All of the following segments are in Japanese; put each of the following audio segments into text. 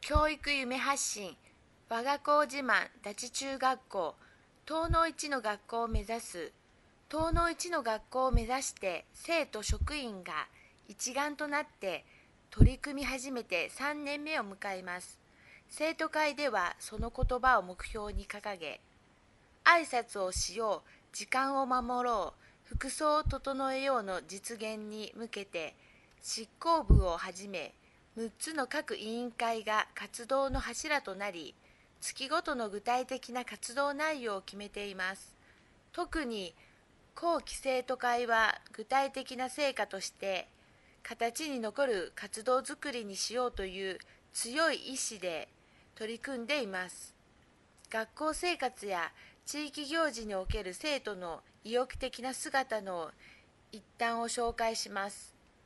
教育夢発信、我が校自慢立中学校、東農一の学校を目指す。東農一の学校を目指して生徒職員が一丸となって取り組み始めて3年目を迎えます。生徒会ではその言葉を目標に掲げ、挨拶をしよう、時間を守ろう、服装を整えようの実現に向けて、執行部をはじめ、6つの各委員会が活動の柱となり、月ごとの具体的な活動内容を決めています。特に、後期生徒会は具体的な成果として、形に残る活動づくりにしようという強い意志で取り組んでいます。学校生活や地域行事における生徒の意欲的な姿の一端を紹介します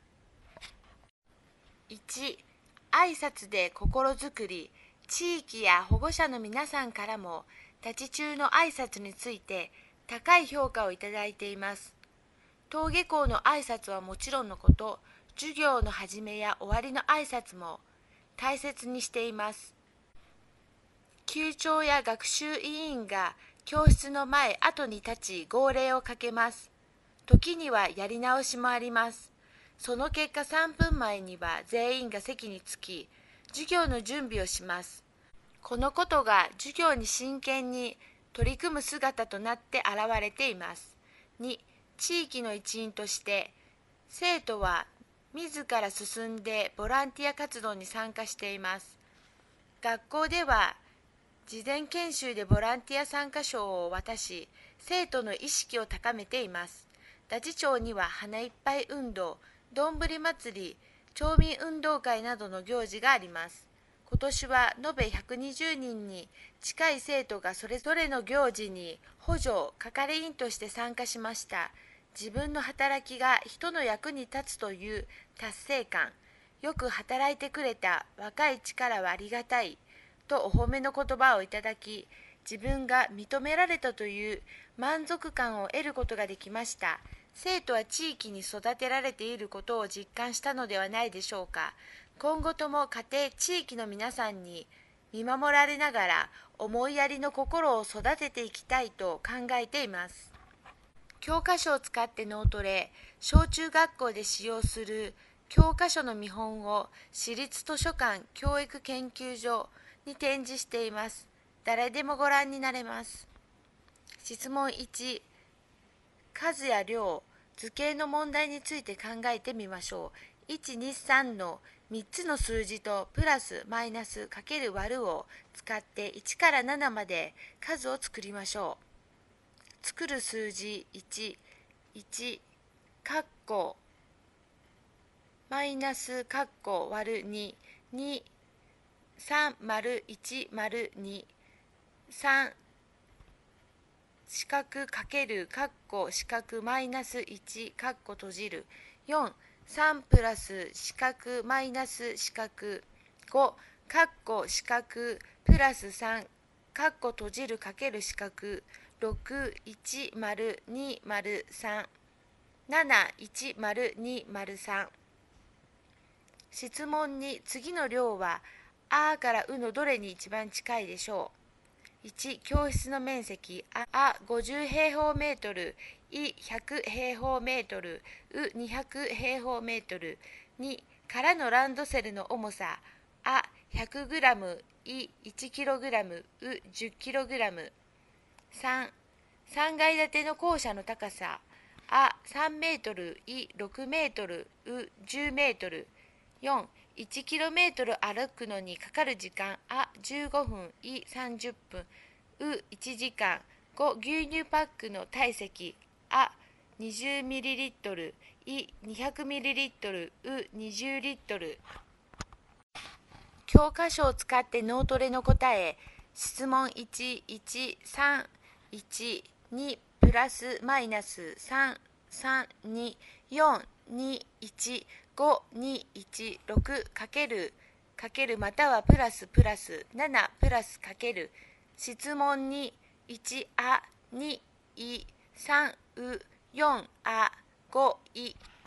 。1、挨拶で心づくり。地域や保護者の皆さんからも立ち中の挨拶について高い評価をいただいています。登下校の挨拶はもちろんのこと、授業の始めや終わりの挨拶も大切にしています。級長や学習委員が教室の前後に立ち号令をかけます。時にはやり直しもあります。その結果3分前には全員が席につき、授業の準備をします。このことが授業に真剣に取り組む姿となって現れています。2、地域の一員として生徒は自ら進んでボランティア活動に参加しています。学校では事前研修でボランティア参加証を渡し、生徒の意識を高めています。立町には花いっぱい運動、どんぶり祭り、町民運動会などの行事があります。今年は延べ120人に近い生徒がそれぞれの行事に補助、係員として参加しました。自分の働きが人の役に立つという達成感、よく働いてくれた若い力はありがたいとお褒めの言葉をいただき、自分が認められたという満足感を得ることができました。生徒は地域に育てられていることを実感したのではないでしょうか。今後とも家庭、地域の皆さんに見守られながら思いやりの心を育てていきたいと考えています。教科書を使って脳トレ、小中学校で使用する教科書の見本を私立図書館教育研究所に展示しています。誰でもご覧になれます。質問1、数や量、図形の問題について考えてみましょう。1、2、3の3つの数字とプラス、マイナス、かける、割るを使って1から7まで数を作りましょう。作る数字1、1、括弧、マイナス、括弧、割る2、2、3、丸1、丸2、3、四角かける、括弧、四角、マイナス1、括弧閉じる。4、3プラス四角、マイナス四角。5、括弧、四角、プラス3、括弧閉じるかける四角。6、1、丸、2、丸、3。7、1、丸、2、丸、3。質問に次の量は、あからうのどれに一番近いでしょう。1、教室の面積、50平方メートル、100平方メートル、200平方メートル。2、空のランドセルの重さ、100グラム、1キログラム、10キログラム。3、3階建ての校舎の高さ、3メートル、6メートル、10メートル。4、1キロメートル歩くのにかかる時間、15分、30分、1時間。5、牛乳パックの体積、20ミリリットル、200ミリリットル、20リットル。教科書を使って脳トレの答え。質問1、1、3、1、2、プラス、マイナス、3、3、2、4、2、1、5、2、1、6、かけるまたはプラスプラス、7プラスかける。質問2、1、2、3、4、5、